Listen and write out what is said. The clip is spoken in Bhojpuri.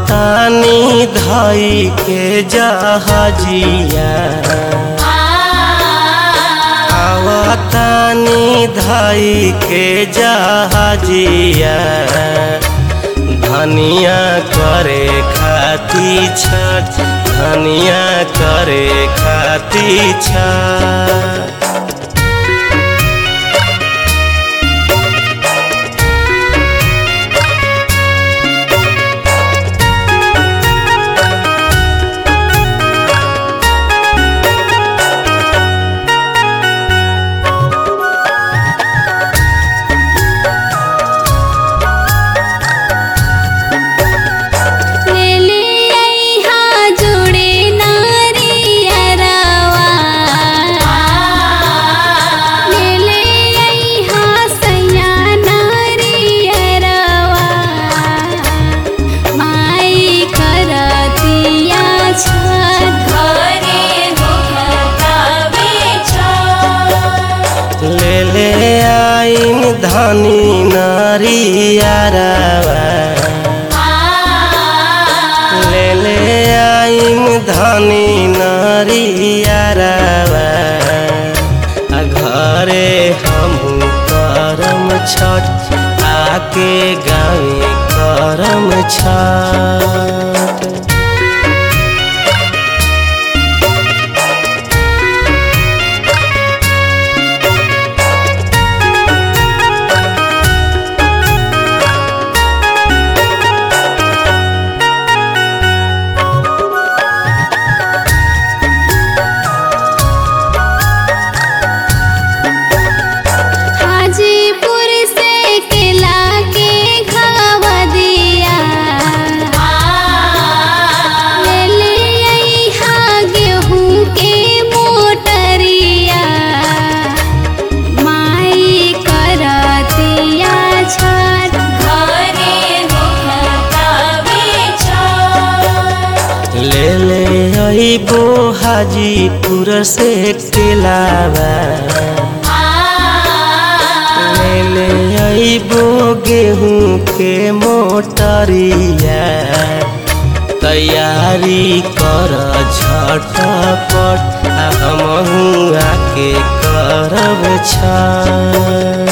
आवतानी धई के जहाजिया आवतानी धई के जहाजिया धनिया करे खाती छठ धनिया करे खाती छठ। ले आइन धनी नारियरवा ले आइन धनी नारियरवा घरे हमहू करम छठ आके गाँव करम छठ। अइबो हाजीपुर से केलावा ले अइबो गेहूँ के मोटरिया तैयारी कर झटपट हमहू आके करब छठ।